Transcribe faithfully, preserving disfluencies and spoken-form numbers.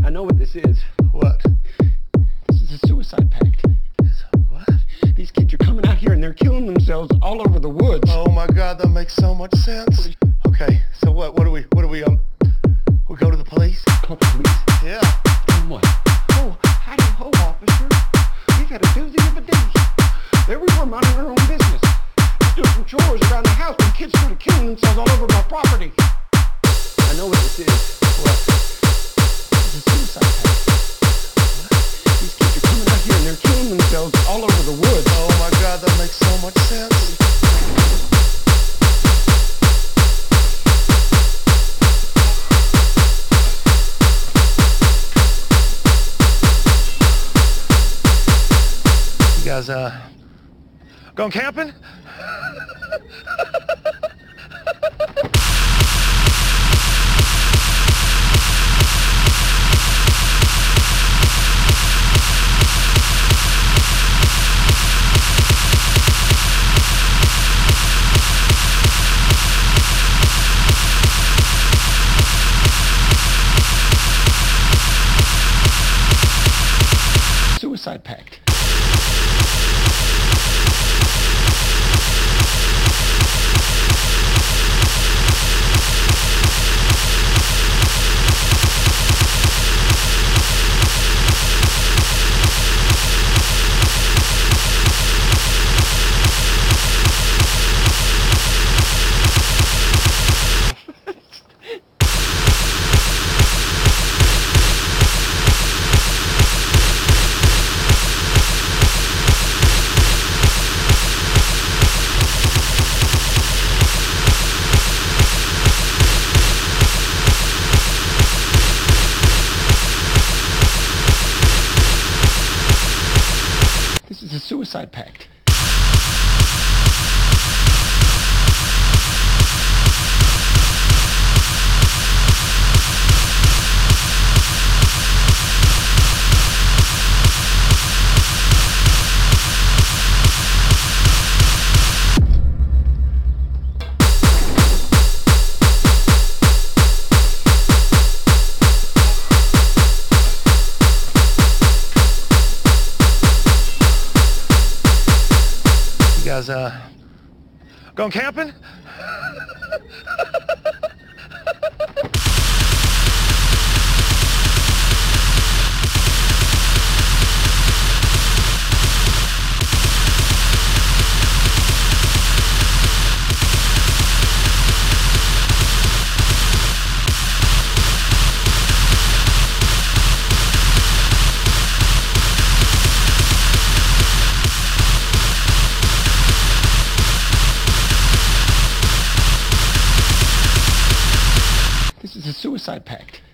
I know what this is. What? This is a suicide pact. What? These kids are coming out here and they're killing themselves all over the woods. Oh my God, that makes so much sense. Okay, so what? What do we? What do we? Um, we go to the police? Call the police. Yeah. And what? Oh, howdy ho, officer. We've had a doozy of a day. There we were minding our own business. Just doing some chores around the house when kids started killing themselves all over my property. I know what this is. What? This is a suicide pact. What? These kids are coming out here and they're killing themselves all over the woods. Oh my God, that makes so much sense. You guys, uh, going camping? Suicide pact. This is a suicide pact. You guys, uh, going camping? This is a suicide pact.